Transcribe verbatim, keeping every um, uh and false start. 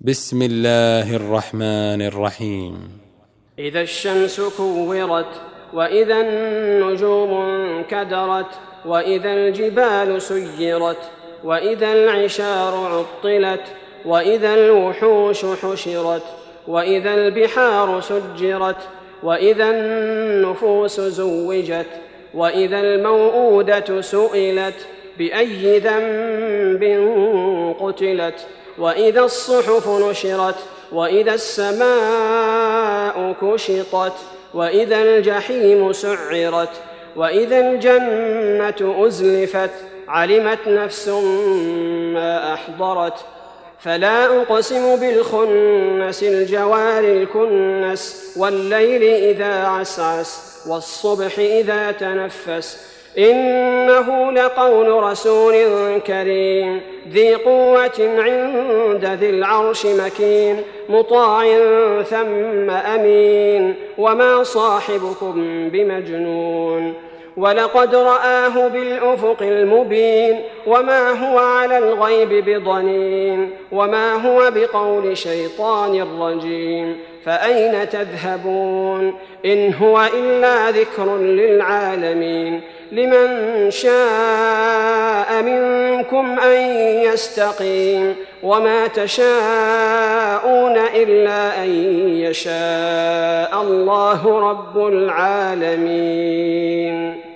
بسم الله الرحمن الرحيم. إذا الشمس كورت، وإذا النجوم انكدرت، وإذا الجبال سيرت، وإذا العشار عطلت، وإذا الوحوش حشرت، وإذا البحار سجرت، وإذا النفوس زوجت، وإذا الموءودة سئلت بأي ذنب قتلت، وإذا الصحف نشرت، وإذا السماء كشطت، وإذا الجحيم سعرت، وإذا الجنة أزلفت، علمت نفس ما أحضرت. فلا أقسم بالخنس الجوار الكنس، والليل إذا عسعس، والصبح إذا تنفس، إنه لقول رسول كريم ذي قوة عند ذي العرش مكين، مطاع ثم أمين، وما صاحبكم بمجنون، ولقد رآه بالأفق المبين، وما هو على الغيب بضنين، وما هو بقول شيطان رجيم، فأين تذهبون؟ إن هو إلا ذكر للعالمين، لمن شاء منكم أن يستقيم، وما تشاءون إلا أن يشاء الله رب العالمين.